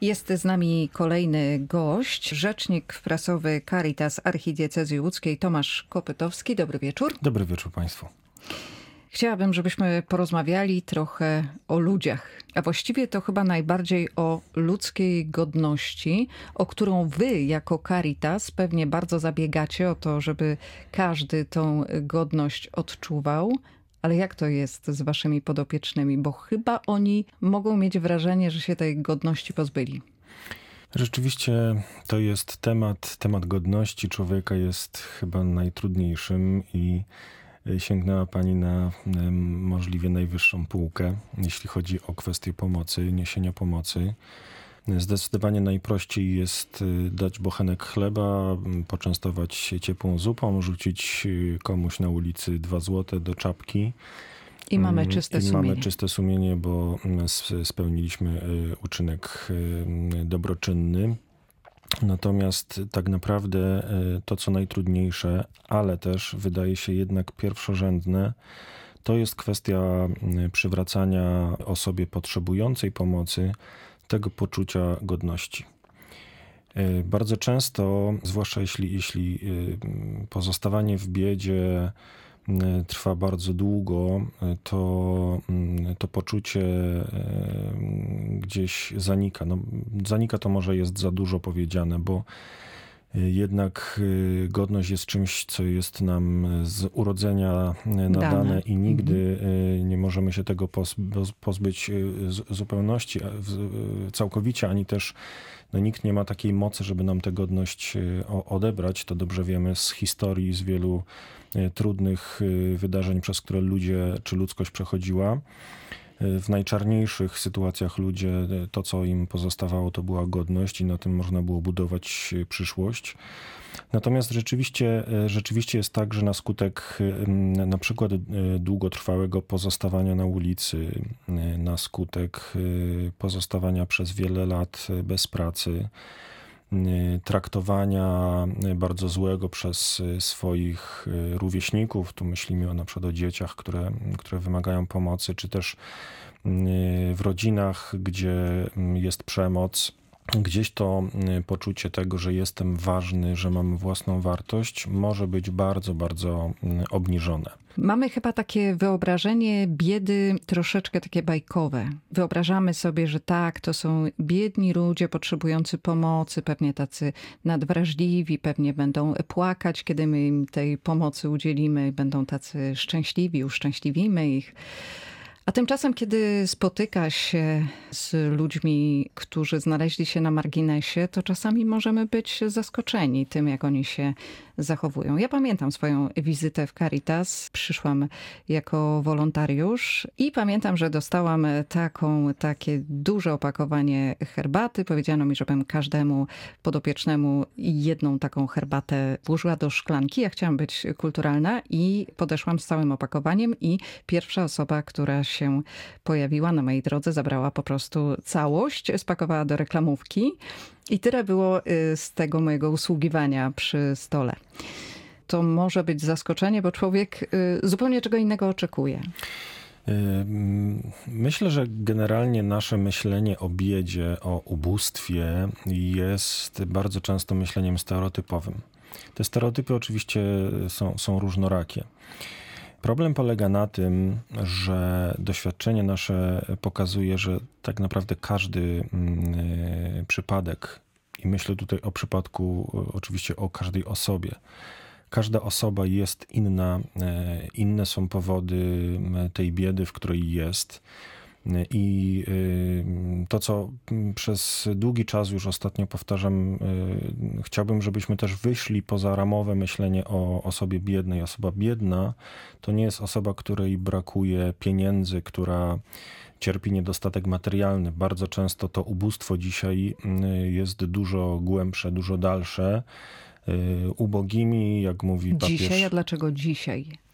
Jest z nami kolejny gość, rzecznik prasowy Caritas Archidiecezji Łódzkiej Tomasz Kopytowski. Dobry wieczór. Dobry wieczór Państwu. Chciałabym, żebyśmy porozmawiali trochę o ludziach, a właściwie to chyba najbardziej o ludzkiej godności, o którą wy jako Caritas pewnie bardzo zabiegacie o to, żeby każdy tą godność odczuwał. Ale jak to jest z waszymi podopiecznymi? Bo chyba oni mogą mieć wrażenie, że się tej godności pozbyli. Rzeczywiście to jest temat godności człowieka jest chyba najtrudniejszym i sięgnęła Pani na możliwie najwyższą półkę, jeśli chodzi o kwestię pomocy, niesienia pomocy. Zdecydowanie najprościej jest dać bochenek chleba, poczęstować się ciepłą zupą, rzucić komuś na ulicy 2 złote do czapki. I mamy czyste sumienie. Mamy czyste sumienie, bo spełniliśmy uczynek dobroczynny. Natomiast tak naprawdę to, co najtrudniejsze, ale też wydaje się jednak pierwszorzędne, to jest kwestia przywracania osobie potrzebującej pomocy tego poczucia godności. Bardzo często, zwłaszcza jeśli pozostawanie w biedzie trwa bardzo długo, to poczucie gdzieś zanika. Zanika to może jest za dużo powiedziane, bo jednak godność jest czymś, co jest nam z urodzenia nadane i nigdy nie możemy się tego pozbyć w zupełności, całkowicie, ani też nikt nie ma takiej mocy, żeby nam tę godność odebrać. To dobrze wiemy z historii, z wielu trudnych wydarzeń, przez które ludzie czy ludzkość przechodziła. W najczarniejszych sytuacjach ludzie, to co im pozostawało, to była godność i na tym można było budować przyszłość. Natomiast rzeczywiście jest tak, że na skutek na przykład długotrwałego pozostawania na ulicy, na skutek pozostawania przez wiele lat bez pracy, traktowania bardzo złego przez swoich rówieśników, tu myślimy na przykład o dzieciach, które wymagają pomocy, czy też w rodzinach, gdzie jest przemoc, gdzieś to poczucie tego, że jestem ważny, że mam własną wartość, może być bardzo, bardzo obniżone. Mamy chyba takie wyobrażenie biedy troszeczkę takie bajkowe. Wyobrażamy sobie, że tak, to są biedni ludzie potrzebujący pomocy, pewnie tacy nadwrażliwi, pewnie będą płakać, kiedy my im tej pomocy udzielimy, będą tacy szczęśliwi, uszczęśliwimy ich. A tymczasem, kiedy spotyka się z ludźmi, którzy znaleźli się na marginesie, to czasami możemy być zaskoczeni tym, jak oni się zachowują. Ja pamiętam swoją wizytę w Caritas. Przyszłam jako wolontariusz i pamiętam, że dostałam takie duże opakowanie herbaty. Powiedziano mi, żebym każdemu podopiecznemu jedną taką herbatę włożyła do szklanki. Ja chciałam być kulturalna i podeszłam z całym opakowaniem i pierwsza osoba, która się pojawiła na mojej drodze, zabrała po prostu całość, spakowała do reklamówki i tyle było z tego mojego usługiwania przy stole. To może być zaskoczenie, bo człowiek zupełnie czego innego oczekuje. Myślę, że generalnie nasze myślenie o biedzie, o ubóstwie jest bardzo często myśleniem stereotypowym. Te stereotypy oczywiście są różnorakie. Problem polega na tym, że doświadczenie nasze pokazuje, że tak naprawdę każdy przypadek, i myślę tutaj o przypadku, oczywiście o każdej osobie, każda osoba jest inna, inne są powody tej biedy, w której jest. I to, co przez długi czas już ostatnio powtarzam, chciałbym, żebyśmy też wyszli poza ramowe myślenie o osobie biednej. Osoba biedna to nie jest osoba, której brakuje pieniędzy, która cierpi niedostatek materialny. Bardzo często to ubóstwo dzisiaj jest dużo głębsze, dużo dalsze. Ubogimi, jak mówi papież. Dzisiaj? A dlaczego dzisiaj?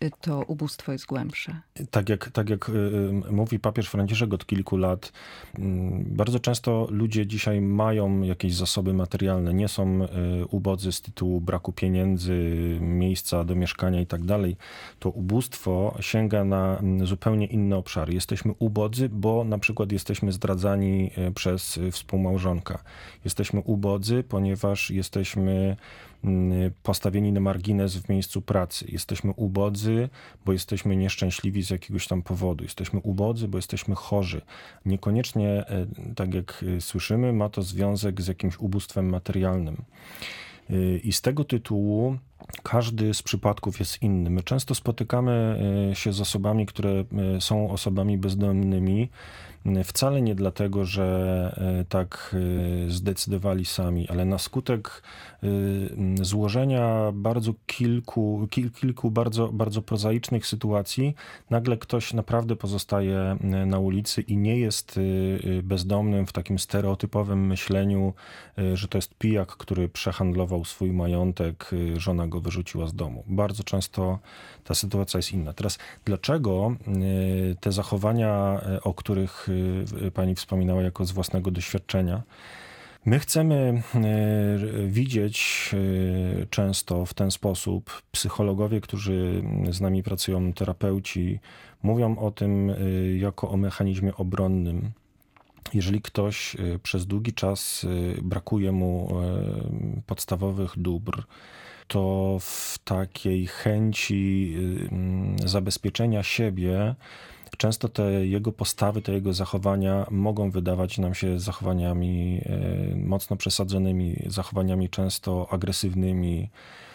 to ubóstwo jest głębsze? Tak jak mówi papież Franciszek od kilku lat, bardzo często ludzie dzisiaj mają jakieś zasoby materialne, nie są ubodzy z tytułu braku pieniędzy, miejsca do mieszkania i tak dalej. To ubóstwo sięga na zupełnie inne obszary. Jesteśmy ubodzy, bo na przykład jesteśmy zdradzani przez współmałżonka. Jesteśmy ubodzy, ponieważ jesteśmy postawieni na margines w miejscu pracy. Jesteśmy ubodzy, bo jesteśmy nieszczęśliwi z jakiegoś tam powodu. Jesteśmy ubodzy, bo jesteśmy chorzy. Niekoniecznie, tak jak słyszymy, ma to związek z jakimś ubóstwem materialnym. I z tego tytułu każdy z przypadków jest inny. My często spotykamy się z osobami, które są osobami bezdomnymi, wcale nie dlatego, że tak zdecydowali sami, ale na skutek złożenia kilku bardzo prozaicznych sytuacji, nagle ktoś naprawdę pozostaje na ulicy i nie jest bezdomnym w takim stereotypowym myśleniu, że to jest pijak, który przehandlował swój majątek, żona go wyrzuciła z domu. Bardzo często ta sytuacja jest inna. Teraz dlaczego te zachowania, o których pani wspominała jako z własnego doświadczenia, my chcemy widzieć często w ten sposób, psychologowie, którzy z nami pracują, terapeuci, mówią o tym jako o mechanizmie obronnym. Jeżeli ktoś przez długi czas brakuje mu podstawowych dóbr, to w takiej chęci zabezpieczenia siebie często te jego postawy, te jego zachowania mogą wydawać nam się zachowaniami mocno przesadzonymi, zachowaniami często agresywnymi,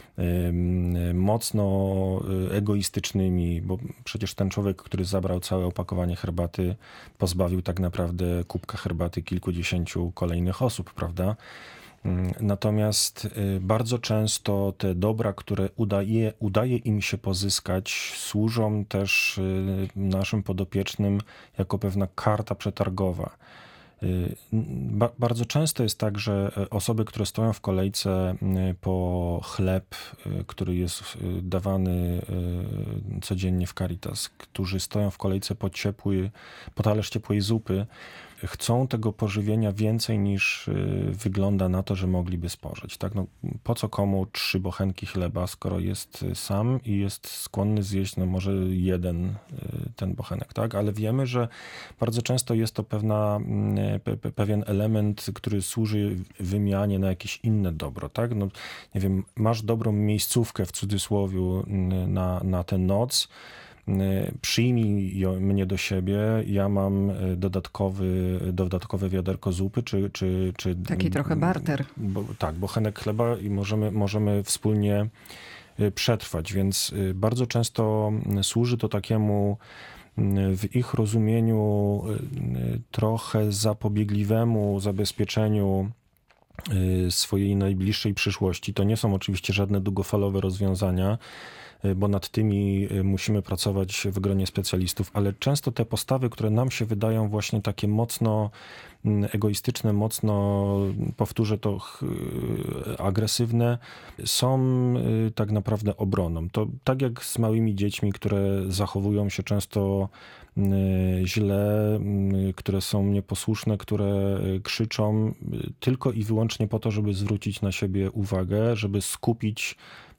mocno egoistycznymi, bo przecież ten człowiek, który zabrał całe opakowanie herbaty, pozbawił tak naprawdę kubka herbaty kilkudziesięciu kolejnych osób, prawda? Natomiast bardzo często te dobra, które udaje im się pozyskać, służą też naszym podopiecznym jako pewna karta przetargowa. Bardzo często jest tak, że osoby, które stoją w kolejce po chleb, który jest dawany codziennie w Caritas, którzy stoją w kolejce po talerz ciepłej zupy, chcą tego pożywienia więcej niż wygląda na to, że mogliby spożyć. Tak? No, po co komu 3 bochenki chleba, skoro jest sam i jest skłonny zjeść może jeden ten bochenek, tak? Ale wiemy, że bardzo często jest to pewien element, który służy wymianie na jakieś inne dobro, tak? No, nie wiem, masz dobrą miejscówkę w cudzysłowie na tę noc, przyjmij mnie do siebie, ja mam dodatkowe wiaderko zupy, czy taki trochę barter. Bochenek chleba i możemy wspólnie przetrwać, więc bardzo często służy to takiemu w ich rozumieniu trochę zapobiegliwemu zabezpieczeniu swojej najbliższej przyszłości. To nie są oczywiście żadne długofalowe rozwiązania, bo nad tymi musimy pracować w gronie specjalistów, ale często te postawy, które nam się wydają właśnie takie mocno egoistyczne, mocno, powtórzę to, agresywne, są tak naprawdę obroną. To tak jak z małymi dziećmi, które zachowują się często źle, które są nieposłuszne, które krzyczą tylko i wyłącznie po to, żeby zwrócić na siebie uwagę, żeby skupić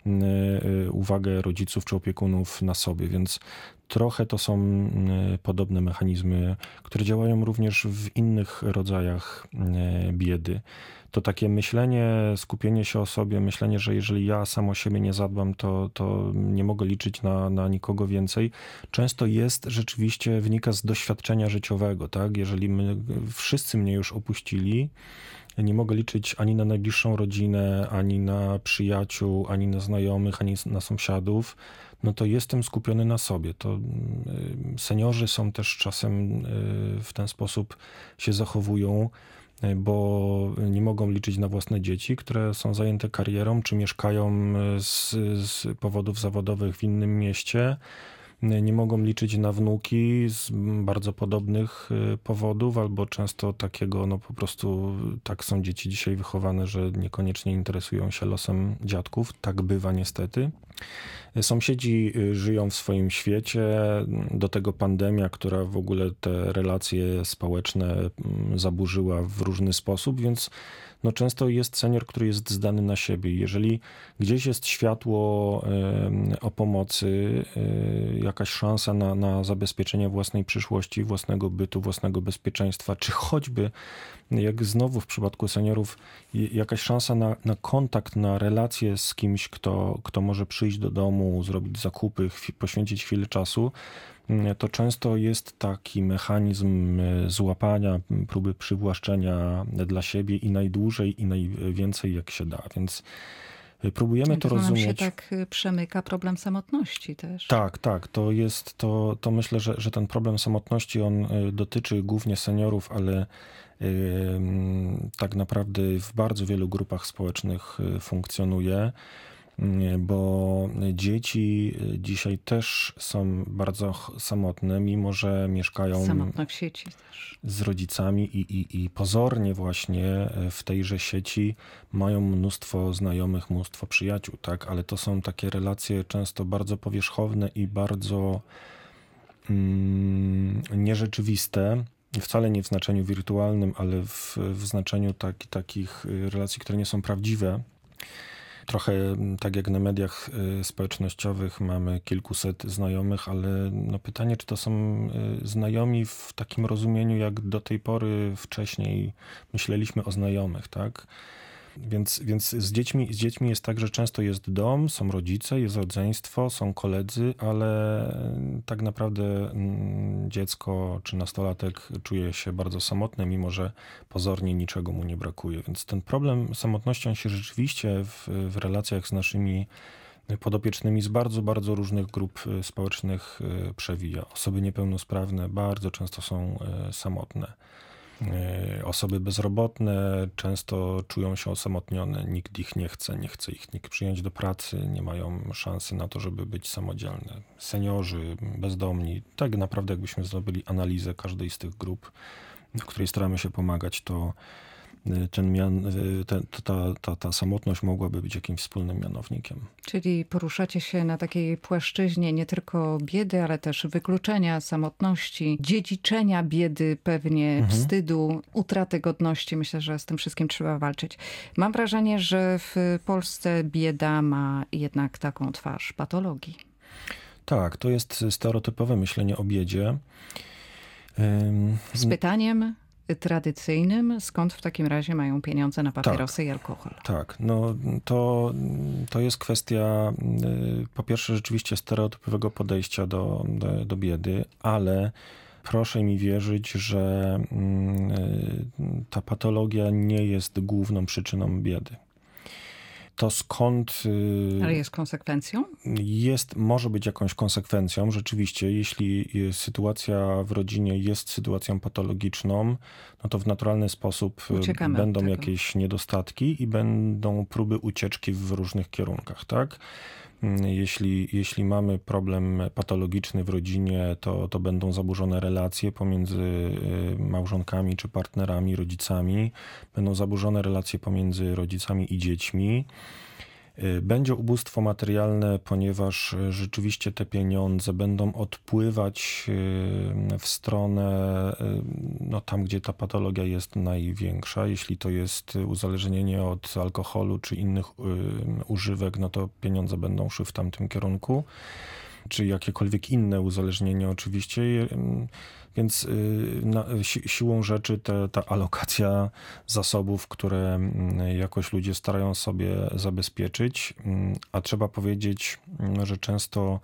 uwagę rodziców czy opiekunów na sobie, więc trochę to są podobne mechanizmy, które działają również w innych rodzajach biedy. To takie myślenie, skupienie się o sobie, myślenie, że jeżeli ja sam o siebie nie zadbam, to nie mogę liczyć na nikogo więcej, często rzeczywiście wynika z doświadczenia życiowego, tak? Jeżeli wszyscy mnie już opuścili, nie mogę liczyć ani na najbliższą rodzinę, ani na przyjaciół, ani na znajomych, ani na sąsiadów, no to jestem skupiony na sobie. To seniorzy są też czasem w ten sposób się zachowują, bo nie mogą liczyć na własne dzieci, które są zajęte karierą, czy mieszkają z powodów zawodowych w innym mieście. nie mogą liczyć na wnuki z bardzo podobnych powodów, albo często takiego, no po prostu tak są dzieci dzisiaj wychowane, że niekoniecznie interesują się losem dziadków. Tak bywa niestety. Sąsiedzi żyją w swoim świecie, do tego pandemia, która w ogóle te relacje społeczne zaburzyła w różny sposób, więc no często jest senior, który jest zdany na siebie. Jeżeli gdzieś jest światło o pomocy, jakaś szansa na zabezpieczenie własnej przyszłości, własnego bytu, własnego bezpieczeństwa, czy choćby, jak znowu w przypadku seniorów, jakaś szansa na kontakt, na relację z kimś, kto może przyjść do domu, zrobić zakupy, poświęcić chwilę czasu, to często jest taki mechanizm złapania, próby przywłaszczenia dla siebie i najdłużej i najwięcej jak się da. Więc próbujemy to rozumieć. Nam się tak przemyka problem samotności też. Tak. To myślę, że ten problem samotności, on dotyczy głównie seniorów, ale tak naprawdę w bardzo wielu grupach społecznych funkcjonuje, bo dzieci dzisiaj też są bardzo samotne, mimo że mieszkają Samotność sieci też. z rodzicami i pozornie właśnie w tejże sieci mają mnóstwo znajomych, mnóstwo przyjaciół, tak? Ale to są takie relacje często bardzo powierzchowne i bardzo nierzeczywiste. Wcale nie w znaczeniu wirtualnym, ale w znaczeniu takich relacji, które nie są prawdziwe. Trochę tak jak na mediach społecznościowych mamy kilkuset znajomych, ale no pytanie, czy to są znajomi w takim rozumieniu, jak do tej pory wcześniej myśleliśmy o znajomych, tak? Więc z dziećmi jest tak, że często jest dom, są rodzice, jest rodzeństwo, są koledzy, ale tak naprawdę dziecko czy nastolatek czuje się bardzo samotne, mimo że pozornie niczego mu nie brakuje. Więc ten problem samotności, on się rzeczywiście w relacjach z naszymi podopiecznymi z bardzo, bardzo różnych grup społecznych przewija. Osoby niepełnosprawne bardzo często są samotne. Osoby bezrobotne często czują się osamotnione, nikt ich nie chce ich nikt przyjąć do pracy, nie mają szansy na to, żeby być samodzielne. Seniorzy, bezdomni, tak naprawdę jakbyśmy zrobili analizę każdej z tych grup, w której staramy się pomagać, to ta samotność mogłaby być jakimś wspólnym mianownikiem. Czyli poruszacie się na takiej płaszczyźnie nie tylko biedy, ale też wykluczenia, samotności, dziedziczenia biedy pewnie, wstydu, utraty godności. Myślę, że z tym wszystkim trzeba walczyć. Mam wrażenie, że w Polsce bieda ma jednak taką twarz patologii. Tak, to jest stereotypowe myślenie o biedzie. Z pytaniem tradycyjnym, skąd w takim razie mają pieniądze na papierosy i alkohol? Tak, no to jest kwestia po pierwsze rzeczywiście stereotypowego podejścia do biedy, ale proszę mi wierzyć, że ta patologia nie jest główną przyczyną biedy. To skąd... Ale jest konsekwencją? Może być jakąś konsekwencją. Rzeczywiście, jeśli sytuacja w rodzinie jest sytuacją patologiczną, no to w naturalny sposób będą jakieś niedostatki i będą próby ucieczki w różnych kierunkach, tak? Jeśli mamy problem patologiczny w rodzinie, to będą zaburzone relacje pomiędzy małżonkami czy partnerami, rodzicami. Będą zaburzone relacje pomiędzy rodzicami i dziećmi. Będzie ubóstwo materialne, ponieważ rzeczywiście te pieniądze będą odpływać w stronę tam, gdzie ta patologia jest największa. Jeśli to jest uzależnienie od alkoholu czy innych używek, no to pieniądze będą szły w tamtym kierunku. Czy jakiekolwiek inne uzależnienie oczywiście. Więc siłą rzeczy ta alokacja zasobów, które jakoś ludzie starają sobie zabezpieczyć, a trzeba powiedzieć, że często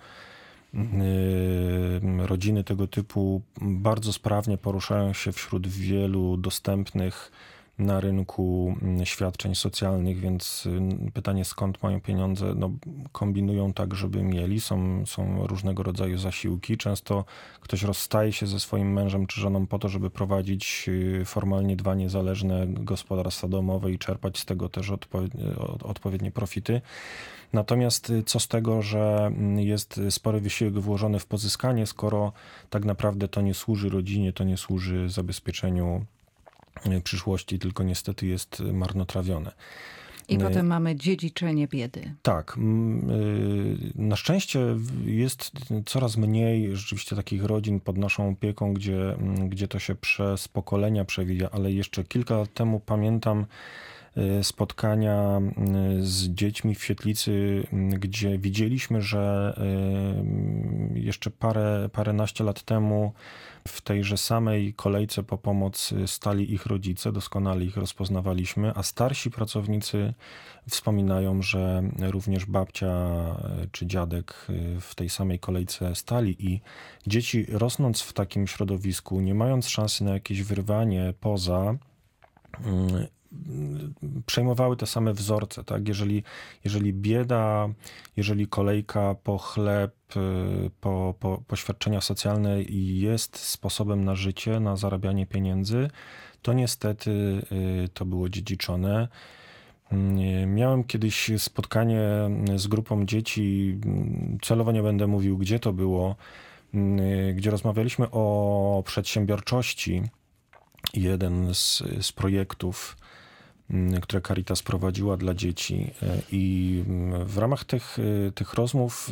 rodziny tego typu bardzo sprawnie poruszają się wśród wielu dostępnych na rynku świadczeń socjalnych, więc pytanie, skąd mają pieniądze, no, kombinują tak, żeby mieli. Są różnego rodzaju zasiłki. Często ktoś rozstaje się ze swoim mężem czy żoną po to, żeby prowadzić formalnie 2 niezależne gospodarstwa domowe i czerpać z tego też odpowiednie profity. Natomiast co z tego, że jest spory wysiłek włożony w pozyskanie, skoro tak naprawdę to nie służy rodzinie, to nie służy zabezpieczeniu przyszłości, tylko niestety jest marnotrawione. I potem mamy dziedziczenie biedy. Tak. Na szczęście jest coraz mniej rzeczywiście takich rodzin pod naszą opieką, gdzie to się przez pokolenia przewija, ale jeszcze kilka lat temu pamiętam spotkania z dziećmi w Świetlicy, gdzie widzieliśmy, że jeszcze paręnaście lat temu w tejże samej kolejce po pomoc stali ich rodzice, doskonale ich rozpoznawaliśmy, a starsi pracownicy wspominają, że również babcia czy dziadek w tej samej kolejce stali i dzieci, rosnąc w takim środowisku, nie mając szansy na jakieś wyrwanie poza, przejmowały te same wzorce, tak? Jeżeli bieda, jeżeli kolejka po chleb, po świadczenia socjalne jest sposobem na życie, na zarabianie pieniędzy, to niestety to było dziedziczone. Miałem kiedyś spotkanie z grupą dzieci, celowo nie będę mówił, gdzie to było, gdzie rozmawialiśmy o przedsiębiorczości. Jeden z projektów, które Caritas prowadziła dla dzieci. I w ramach tych rozmów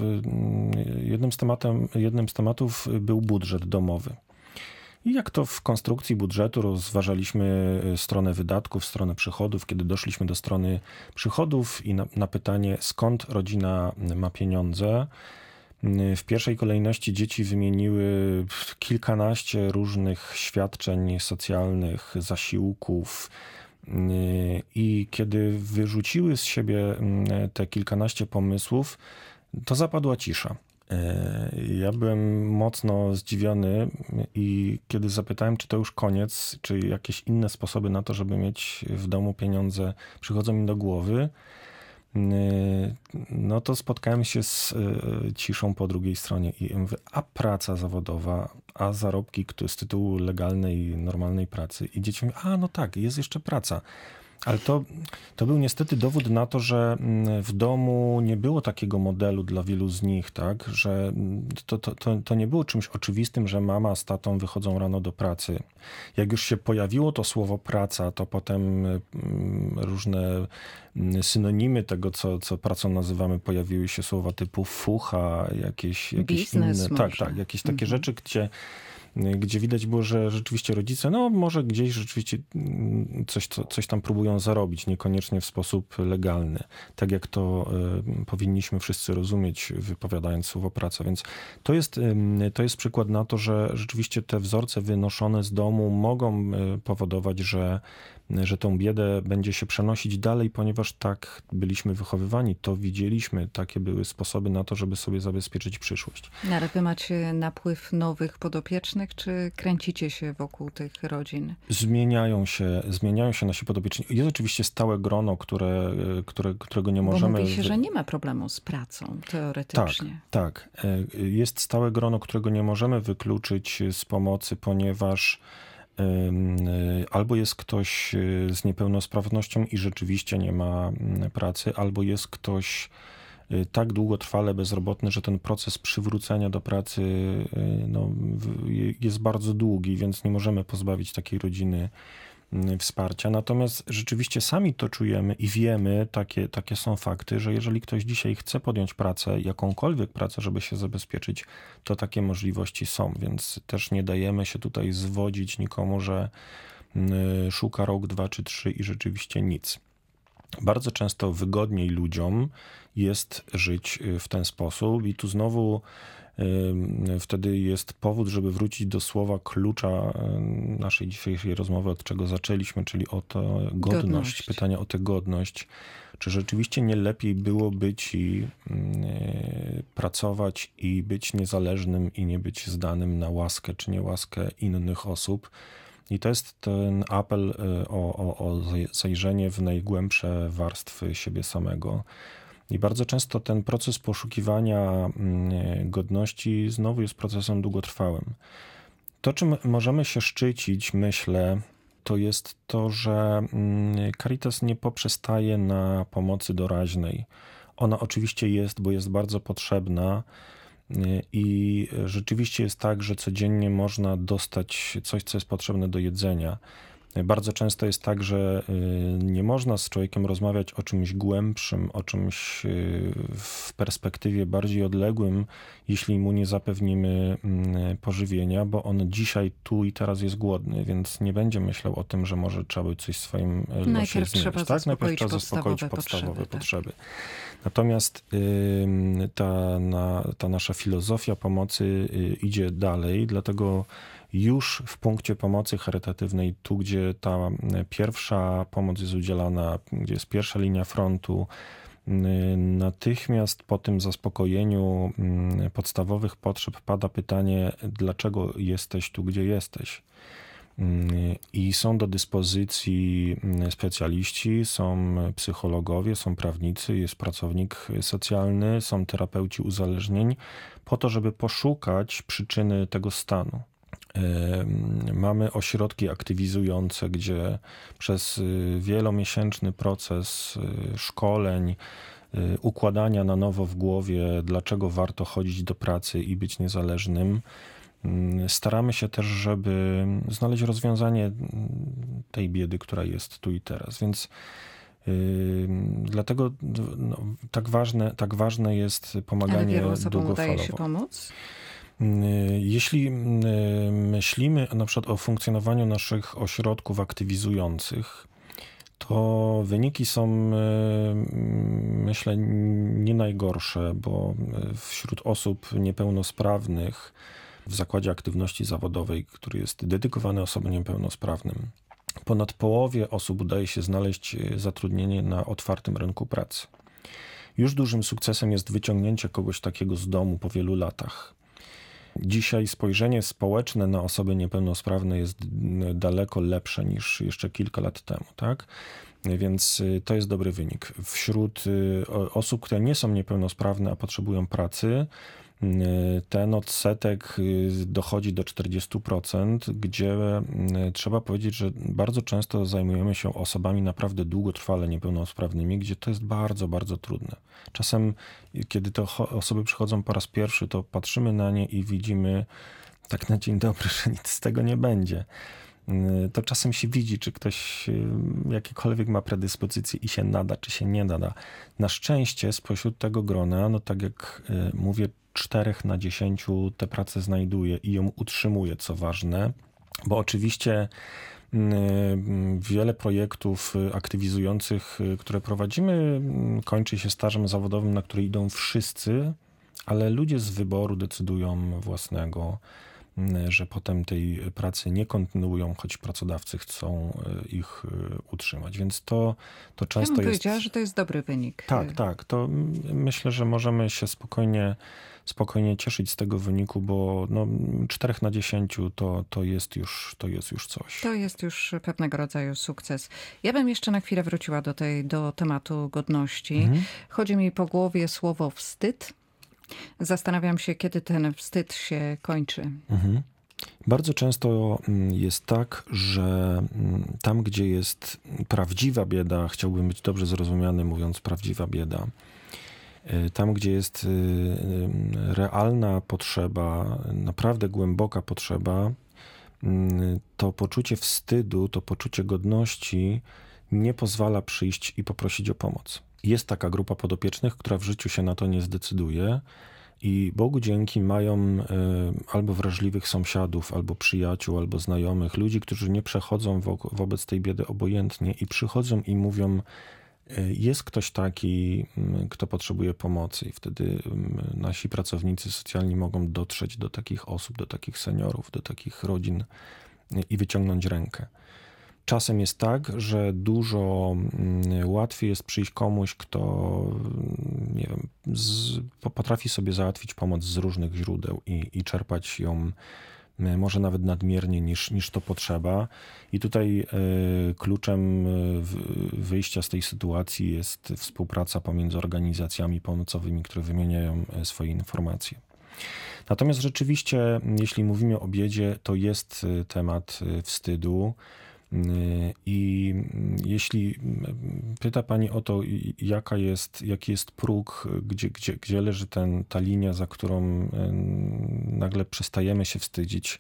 jednym z tematów był budżet domowy. I jak to w konstrukcji budżetu rozważaliśmy stronę wydatków, stronę przychodów. Kiedy doszliśmy do strony przychodów i na pytanie, skąd rodzina ma pieniądze, w pierwszej kolejności dzieci wymieniły kilkanaście różnych świadczeń socjalnych, zasiłków, i kiedy wyrzuciły z siebie te kilkanaście pomysłów, to zapadła cisza. Ja byłem mocno zdziwiony i kiedy zapytałem, czy to już koniec, czy jakieś inne sposoby na to, żeby mieć w domu pieniądze, przychodzą mi do głowy, no to spotkałem się z ciszą po drugiej stronie i mówię, a praca zawodowa, a zarobki z tytułu legalnej, normalnej pracy. I dzieci mówią, a no tak, jest jeszcze praca. Ale to był niestety dowód na to, że w domu nie było takiego modelu dla wielu z nich, tak? Że to nie było czymś oczywistym, że mama z tatą wychodzą rano do pracy. Jak już się pojawiło to słowo praca, to potem różne synonimy tego, co pracą nazywamy, pojawiły się słowa typu fucha, jakieś biznes inne. Tak, jakieś takie rzeczy, gdzie widać było, że rzeczywiście rodzice, no może gdzieś rzeczywiście coś tam próbują zarobić, niekoniecznie w sposób legalny, tak jak to powinniśmy wszyscy rozumieć, wypowiadając słowo praca. Więc to jest przykład na to, że rzeczywiście te wzorce wynoszone z domu mogą powodować, że tą biedę będzie się przenosić dalej, ponieważ tak byliśmy wychowywani, to widzieliśmy, takie były sposoby na to, żeby sobie zabezpieczyć przyszłość. Ale wy macie napływ nowych podopiecznych, czy kręcicie się wokół tych rodzin? Zmieniają się nasi podopieczni. Jest oczywiście stałe grono, którego nie możemy... Bo mówi się, że nie ma problemu z pracą, teoretycznie. Tak. Jest stałe grono, którego nie możemy wykluczyć z pomocy, ponieważ albo jest ktoś z niepełnosprawnością i rzeczywiście nie ma pracy, albo jest ktoś tak długotrwale bezrobotny, że ten proces przywrócenia do pracy jest bardzo długi, więc nie możemy pozbawić takiej rodziny wsparcia. Natomiast rzeczywiście sami to czujemy i wiemy, takie są fakty, że jeżeli ktoś dzisiaj chce podjąć pracę, jakąkolwiek pracę, żeby się zabezpieczyć, to takie możliwości są, więc też nie dajemy się tutaj zwodzić nikomu, że szuka rok, 2 czy 3 i rzeczywiście nic. Bardzo często wygodniej ludziom jest żyć w ten sposób i tu znowu wtedy jest powód, żeby wrócić do słowa klucza naszej dzisiejszej rozmowy, od czego zaczęliśmy, czyli o tę godność. Pytanie o tę godność. Czy rzeczywiście nie lepiej byłoby ci pracować i być niezależnym i nie być zdanym na łaskę czy niełaskę innych osób, I to jest ten apel o zajrzenie w najgłębsze warstwy siebie samego. I bardzo często ten proces poszukiwania godności znowu jest procesem długotrwałym. To, czym możemy się szczycić, myślę, to jest to, że Caritas nie poprzestaje na pomocy doraźnej. Ona oczywiście jest, bo jest bardzo potrzebna i rzeczywiście jest tak, że codziennie można dostać coś, co jest potrzebne do jedzenia. Bardzo często jest tak, że nie można z człowiekiem rozmawiać o czymś głębszym, o czymś w perspektywie bardziej odległym, jeśli mu nie zapewnimy pożywienia, bo on dzisiaj, tu i teraz jest głodny, więc nie będzie myślał o tym, że może trzeba by coś w swoim losie zmienić. Tak? Najpierw trzeba zaspokoić podstawowe potrzeby. Natomiast ta nasza filozofia pomocy idzie dalej, dlatego już w punkcie pomocy charytatywnej, tu gdzie ta pierwsza pomoc jest udzielana, gdzie jest pierwsza linia frontu, natychmiast po tym zaspokojeniu podstawowych potrzeb pada pytanie, dlaczego jesteś tu, gdzie jesteś. I są do dyspozycji specjaliści, są psychologowie, są prawnicy, jest pracownik socjalny, są terapeuci uzależnień, po to, żeby poszukać przyczyny tego stanu. Mamy ośrodki aktywizujące, gdzie przez wielomiesięczny proces szkoleń, układania na nowo w głowie, dlaczego warto chodzić do pracy i być niezależnym, staramy się też, żeby znaleźć rozwiązanie tej biedy, która jest tu i teraz. Więc dlatego tak ważne jest pomaganie długofalowo. Ale wielu osobom udaje się pomóc? Jeśli myślimy na przykład o funkcjonowaniu naszych ośrodków aktywizujących, to wyniki są, myślę, nie najgorsze, bo wśród osób niepełnosprawnych w Zakładzie Aktywności Zawodowej, który jest dedykowany osobom niepełnosprawnym, ponad połowie osób udaje się znaleźć zatrudnienie na otwartym rynku pracy. Już dużym sukcesem jest wyciągnięcie kogoś takiego z domu po wielu latach. Dzisiaj spojrzenie społeczne na osoby niepełnosprawne jest daleko lepsze niż jeszcze kilka lat temu, tak? Więc to jest dobry wynik. Wśród osób, które nie są niepełnosprawne, a potrzebują pracy, ten odsetek dochodzi do 40%, gdzie trzeba powiedzieć, że bardzo często zajmujemy się osobami naprawdę długotrwale niepełnosprawnymi, gdzie to jest bardzo, bardzo trudne. Czasem, kiedy te osoby przychodzą po raz pierwszy, to patrzymy na nie i widzimy tak na dzień dobry, że nic z tego nie będzie. To czasem się widzi, czy ktoś jakiekolwiek ma predyspozycje i się nada, czy się nie nada. Na szczęście spośród tego grona, no tak jak mówię, 4 na 10 tę pracę znajduje i ją utrzymuje, co ważne, bo oczywiście wiele projektów aktywizujących, które prowadzimy, kończy się stażem zawodowym, na który idą wszyscy, ale ludzie z wyboru decydują własnego, że potem tej pracy nie kontynuują, choć pracodawcy chcą ich utrzymać. Więc to często jest... Ja bym powiedziała, że to jest dobry wynik. Tak. To myślę, że możemy się spokojnie cieszyć z tego wyniku, bo 4 na 10 to jest już coś. To jest już pewnego rodzaju sukces. Ja bym jeszcze na chwilę wróciła do tematu godności. Chodzi mi po głowie słowo wstyd. Zastanawiam się, kiedy ten wstyd się kończy. Bardzo często jest tak, że tam, gdzie jest prawdziwa bieda, chciałbym być dobrze zrozumiany, mówiąc prawdziwa bieda, tam, gdzie jest realna potrzeba, naprawdę głęboka potrzeba, to poczucie wstydu, to poczucie godności nie pozwala przyjść i poprosić o pomoc. Jest taka grupa podopiecznych, która w życiu się na to nie zdecyduje i Bogu dzięki mają albo wrażliwych sąsiadów, albo przyjaciół, albo znajomych, ludzi, którzy nie przechodzą wobec tej biedy obojętnie i przychodzą i mówią, jest ktoś taki, kto potrzebuje pomocy i wtedy nasi pracownicy socjalni mogą dotrzeć do takich osób, do takich seniorów, do takich rodzin i wyciągnąć rękę. Czasem jest tak, że dużo łatwiej jest przyjść komuś, kto nie wiem, potrafi sobie załatwić pomoc z różnych źródeł i czerpać ją może nawet nadmiernie niż to potrzeba. I tutaj kluczem wyjścia z tej sytuacji jest współpraca pomiędzy organizacjami pomocowymi, które wymieniają swoje informacje. Natomiast rzeczywiście, jeśli mówimy o biedzie, to jest temat wstydu. I jeśli pyta Pani o to, jaki jest próg, gdzie leży ta linia, za którą nagle przestajemy się wstydzić,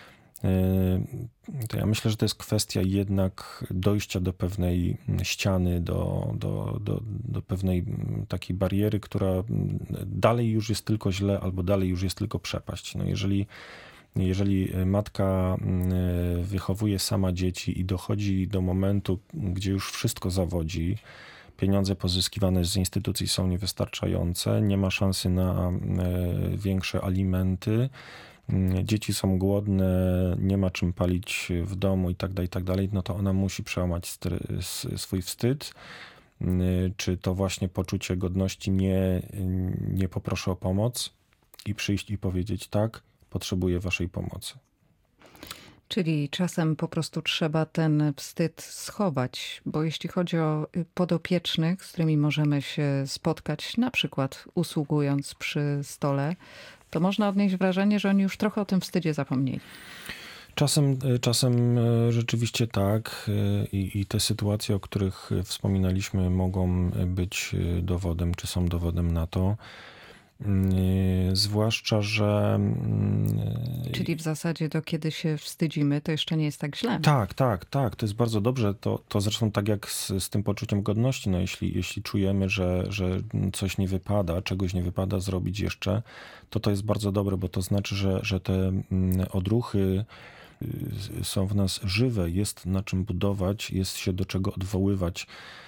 to ja myślę, że to jest kwestia jednak dojścia do pewnej ściany, do pewnej takiej bariery, która dalej już jest tylko źle, albo dalej już jest tylko przepaść. No jeżeli matka wychowuje sama dzieci i dochodzi do momentu, gdzie już wszystko zawodzi, pieniądze pozyskiwane z instytucji są niewystarczające, nie ma szansy na większe alimenty, dzieci są głodne, nie ma czym palić w domu i tak dalej, no to ona musi przełamać swój wstyd, czy to właśnie poczucie godności, nie poproszę o pomoc i przyjść i powiedzieć tak, potrzebuję waszej pomocy. Czyli czasem po prostu trzeba ten wstyd schować, bo jeśli chodzi o podopiecznych, z którymi możemy się spotkać, na przykład usługując przy stole, to można odnieść wrażenie, że oni już trochę o tym wstydzie zapomnieli. Czasem rzeczywiście tak i te sytuacje, o których wspominaliśmy, mogą być dowodem, czy są dowodem na to. Zwłaszcza, że... Czyli w zasadzie to, kiedy się wstydzimy, to jeszcze nie jest tak źle. Tak. To jest bardzo dobrze. To zresztą tak jak z tym poczuciem godności. No jeśli czujemy, że coś nie wypada, czegoś nie wypada zrobić jeszcze, to jest bardzo dobre, bo to znaczy, że te odruchy są w nas żywe, jest na czym budować, jest się do czego odwoływać.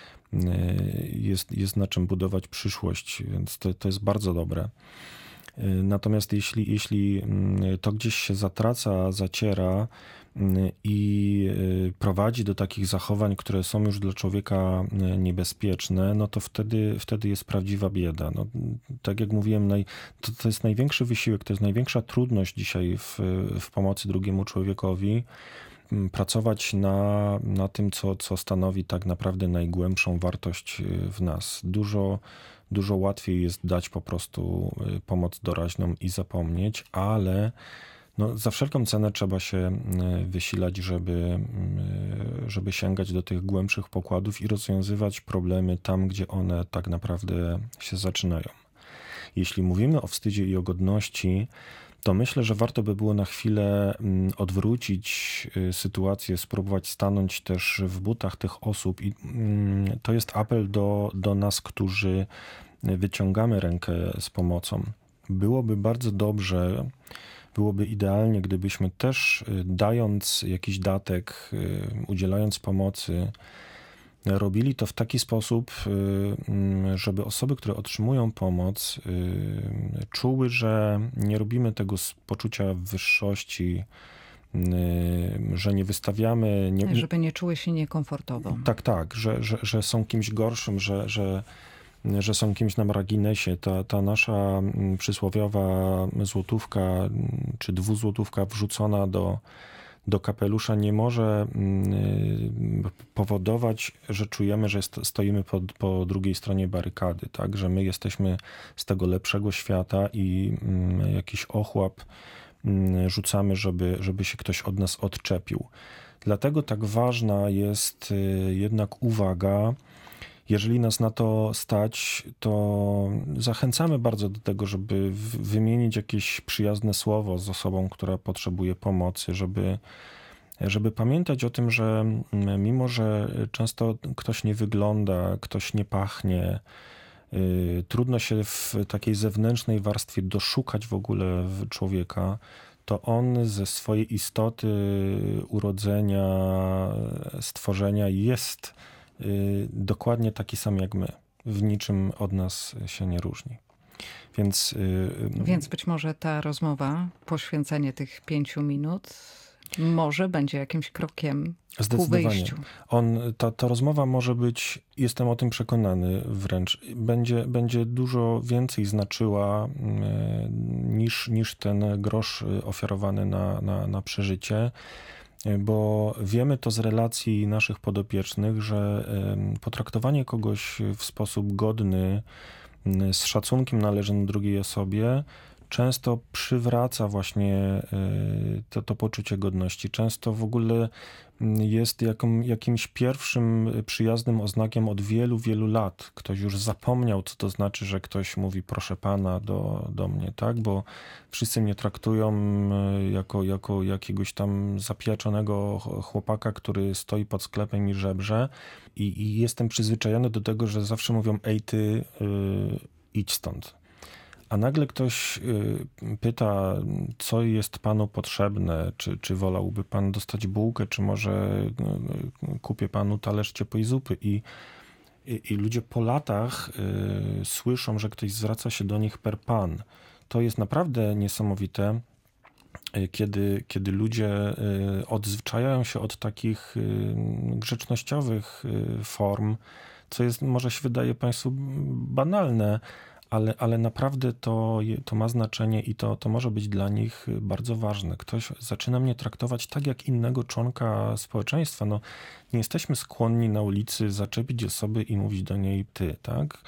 Jest na czym budować przyszłość, więc to jest bardzo dobre. Natomiast jeśli to gdzieś się zatraca, zaciera i prowadzi do takich zachowań, które są już dla człowieka niebezpieczne, no to wtedy jest prawdziwa bieda. No, tak jak mówiłem, to jest największy wysiłek, to jest największa trudność dzisiaj w pomocy drugiemu człowiekowi, pracować na tym, co stanowi tak naprawdę najgłębszą wartość w nas. Dużo łatwiej jest dać po prostu pomoc doraźną i zapomnieć, ale za wszelką cenę trzeba się wysilać, żeby sięgać do tych głębszych pokładów i rozwiązywać problemy tam, gdzie one tak naprawdę się zaczynają. Jeśli mówimy o wstydzie i o godności, to myślę, że warto by było na chwilę odwrócić sytuację, spróbować stanąć też w butach tych osób i to jest apel do nas, którzy wyciągamy rękę z pomocą. Byłoby bardzo dobrze, byłoby idealnie, gdybyśmy też dając jakiś datek, udzielając pomocy, robili to w taki sposób, żeby osoby, które otrzymują pomoc, czuły, że nie robimy tego z poczucia wyższości, że nie wystawiamy... Żeby nie czuły się niekomfortowo. Tak, że są kimś gorszym, że są kimś na marginesie. Ta nasza przysłowiowa złotówka czy 2-złotówka wrzucona do kapelusza nie może powodować, że czujemy, że stoimy po drugiej stronie barykady, tak? Że my jesteśmy z tego lepszego świata i jakiś ochłap rzucamy, żeby się ktoś od nas odczepił. Dlatego tak ważna jest jednak uwaga. Jeżeli nas na to stać, to zachęcamy bardzo do tego, żeby wymienić jakieś przyjazne słowo z osobą, która potrzebuje pomocy, żeby pamiętać o tym, że mimo, że często ktoś nie wygląda, ktoś nie pachnie, trudno się w takiej zewnętrznej warstwie doszukać w ogóle człowieka, to on ze swojej istoty, urodzenia, stworzenia jest dokładnie taki sam jak my. W niczym od nas się nie różni. Więc być może ta rozmowa, poświęcenie tych 5 minut może będzie jakimś krokiem ku Zdecydowanie. wyjściu. Ta rozmowa może być, jestem o tym przekonany wręcz, będzie dużo więcej znaczyła niż ten grosz ofiarowany na przeżycie, bo wiemy to z relacji naszych podopiecznych, że potraktowanie kogoś w sposób godny, z szacunkiem należnym drugiej osobie, często przywraca właśnie to poczucie godności. Często w ogóle jest jakimś pierwszym przyjaznym oznakiem od wielu, wielu lat. Ktoś już zapomniał, co to znaczy, że ktoś mówi proszę pana do mnie, tak? Bo wszyscy mnie traktują jako jakiegoś tam zapieczonego chłopaka, który stoi pod sklepem i żebrze. I jestem przyzwyczajony do tego, że zawsze mówią ej ty, idź stąd. A nagle ktoś pyta, co jest panu potrzebne, czy wolałby pan dostać bułkę, czy może kupię panu talerz ciepłej zupy. I ludzie po latach słyszą, że ktoś zwraca się do nich per pan. To jest naprawdę niesamowite, kiedy ludzie odzwyczajają się od takich grzecznościowych form, co jest, może się wydaje państwu banalne, ale naprawdę to ma znaczenie i to może być dla nich bardzo ważne. Ktoś zaczyna mnie traktować tak jak innego członka społeczeństwa. No, nie jesteśmy skłonni na ulicy zaczepić osoby i mówić do niej ty, tak?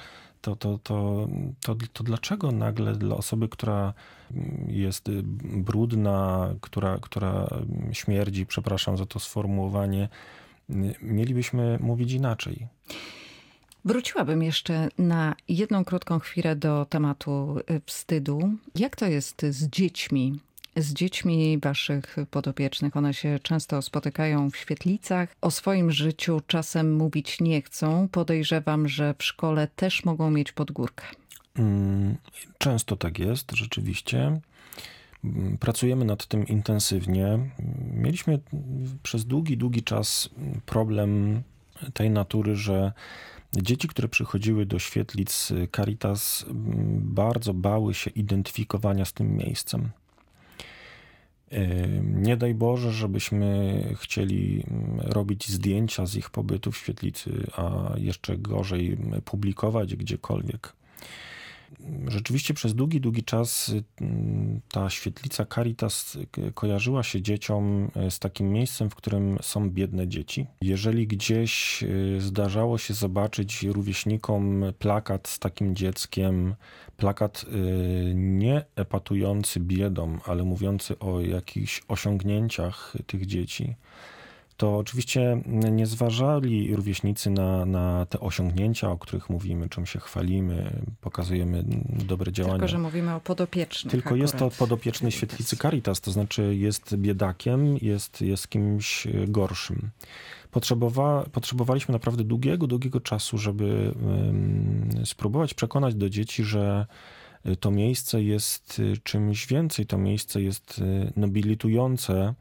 To dlaczego nagle dla osoby, która jest brudna, która śmierdzi, przepraszam za to sformułowanie, mielibyśmy mówić inaczej? Wróciłabym jeszcze na jedną krótką chwilę do tematu wstydu. Jak to jest z dziećmi? Z dziećmi waszych podopiecznych. One się często spotykają w świetlicach. O swoim życiu czasem mówić nie chcą. Podejrzewam, że w szkole też mogą mieć pod górkę. Często tak jest, rzeczywiście. Pracujemy nad tym intensywnie. Mieliśmy przez długi czas problem tej natury, że dzieci, które przychodziły do świetlic Caritas, bardzo bały się identyfikowania z tym miejscem. Nie daj Boże, żebyśmy chcieli robić zdjęcia z ich pobytu w świetlicy, a jeszcze gorzej publikować gdziekolwiek. Rzeczywiście przez długi czas ta świetlica Caritas kojarzyła się dzieciom z takim miejscem, w którym są biedne dzieci. Jeżeli gdzieś zdarzało się zobaczyć rówieśnikom plakat z takim dzieckiem, plakat nie epatujący biedą, ale mówiący o jakichś osiągnięciach tych dzieci, to oczywiście nie zważali rówieśnicy na te osiągnięcia, o których mówimy, czym się chwalimy, pokazujemy dobre działania. Tylko, że mówimy o podopiecznych. Tylko akurat. Jest to podopieczny świetlicy Caritas, to znaczy jest biedakiem, jest kimś gorszym. Potrzebowaliśmy naprawdę długiego czasu, żeby spróbować przekonać do dzieci, że to miejsce jest czymś więcej, to miejsce jest nobilitujące.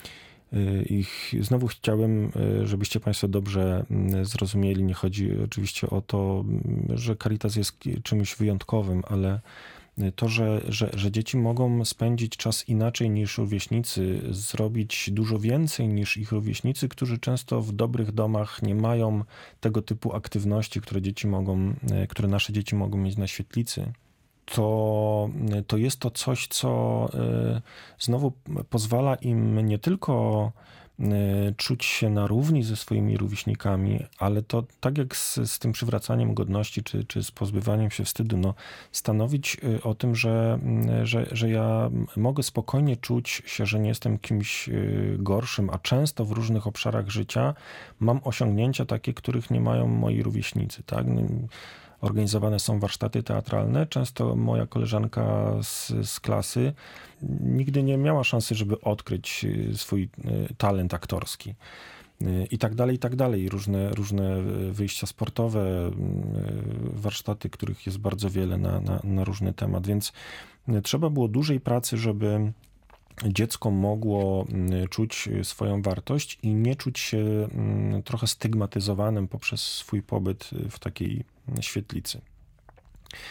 Znowu chciałem, żebyście państwo dobrze zrozumieli, nie chodzi oczywiście o to, że Caritas jest czymś wyjątkowym, ale to, że dzieci mogą spędzić czas inaczej niż rówieśnicy, zrobić dużo więcej niż ich rówieśnicy, którzy często w dobrych domach nie mają tego typu aktywności, które nasze dzieci mogą mieć na świetlicy. To jest to coś, co znowu pozwala im nie tylko czuć się na równi ze swoimi rówieśnikami, ale to tak jak z tym przywracaniem godności, czy z pozbywaniem się wstydu, stanowić o tym, że ja mogę spokojnie czuć się, że nie jestem kimś gorszym, a często w różnych obszarach życia mam osiągnięcia takie, których nie mają moi rówieśnicy, tak? Organizowane są warsztaty teatralne. Często moja koleżanka z klasy nigdy nie miała szansy, żeby odkryć swój talent aktorski. I tak dalej. Różne wyjścia sportowe, warsztaty, których jest bardzo wiele na różny temat. Więc trzeba było dużej pracy, żeby dziecko mogło czuć swoją wartość i nie czuć się trochę stygmatyzowanym poprzez swój pobyt w takiej świetlicy.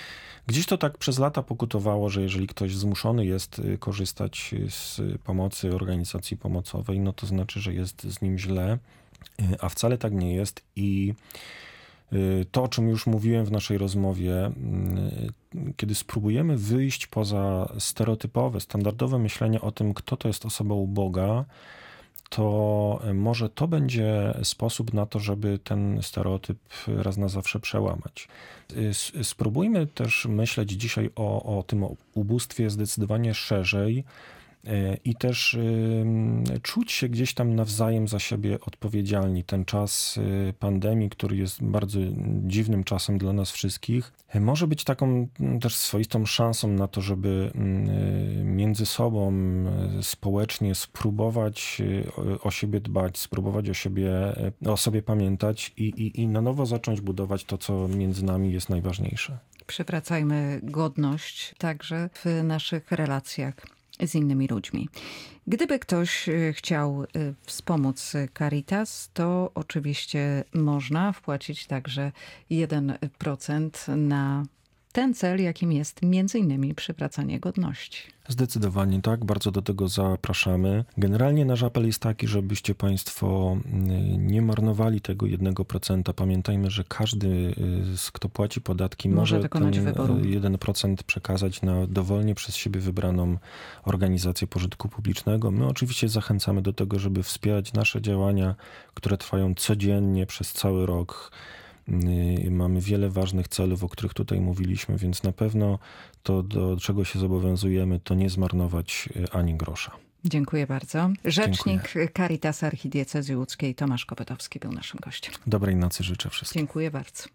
Gdzieś to tak przez lata pokutowało, że jeżeli ktoś zmuszony jest korzystać z pomocy organizacji pomocowej, no to znaczy, że jest z nim źle, a wcale tak nie jest. I to, o czym już mówiłem w naszej rozmowie, kiedy spróbujemy wyjść poza stereotypowe, standardowe myślenie o tym, kto to jest osoba uboga, to może to będzie sposób na to, żeby ten stereotyp raz na zawsze przełamać. Spróbujmy też myśleć dzisiaj o tym ubóstwie zdecydowanie szerzej i też czuć się gdzieś tam nawzajem za siebie odpowiedzialni. Ten czas pandemii, który jest bardzo dziwnym czasem dla nas wszystkich, może być taką też swoistą szansą na to, żeby między sobą społecznie spróbować o siebie dbać, spróbować o sobie pamiętać i na nowo zacząć budować to, co między nami jest najważniejsze. Przywracajmy godność także w naszych relacjach z innymi ludźmi. Gdyby ktoś chciał wspomóc Caritas, to oczywiście można wpłacić także 1% na ten cel, jakim jest między innymi przywracanie godności. Zdecydowanie tak, bardzo do tego zapraszamy. Generalnie nasz apel jest taki, żebyście Państwo nie marnowali tego 1%. Pamiętajmy, że każdy, kto płaci podatki, może dokonać wyboru. 1% przekazać na dowolnie przez siebie wybraną organizację pożytku publicznego. My oczywiście zachęcamy do tego, żeby wspierać nasze działania, które trwają codziennie przez cały rok. Mamy wiele ważnych celów, o których tutaj mówiliśmy, więc na pewno to, do czego się zobowiązujemy, to nie zmarnować ani grosza. Dziękuję bardzo. Rzecznik Dziękuję. Caritas Archidiecezji Łódzkiej Tomasz Kopytowski był naszym gościem. Dobrej nocy życzę wszystkim. Dziękuję bardzo.